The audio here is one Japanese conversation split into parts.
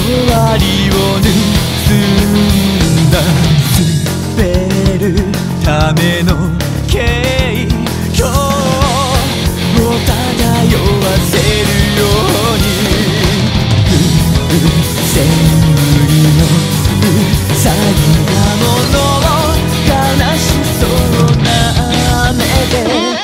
りを盗んだ滑るための景況を漂わせるようにセンブリのうさぎなものを悲しそうな目で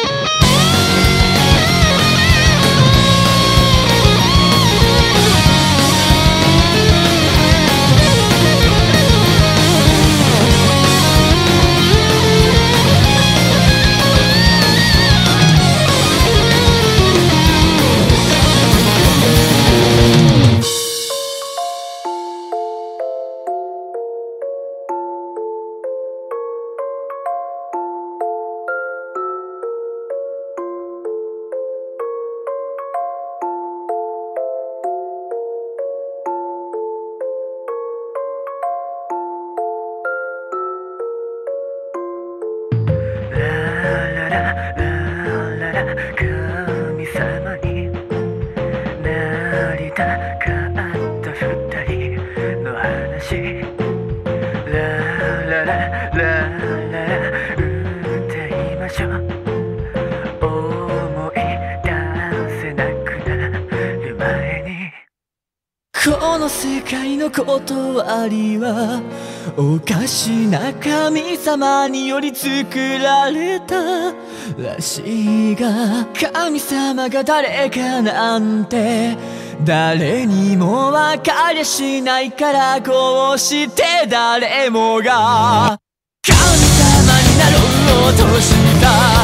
神様になりたかった二人の話ラララララ歌いましょう思い出せなくなる前にこの世界の断りはおかしな神様により作られたらしいが神様が誰かなんて誰にも分かりゃしないからこうして誰もが神様になろうとした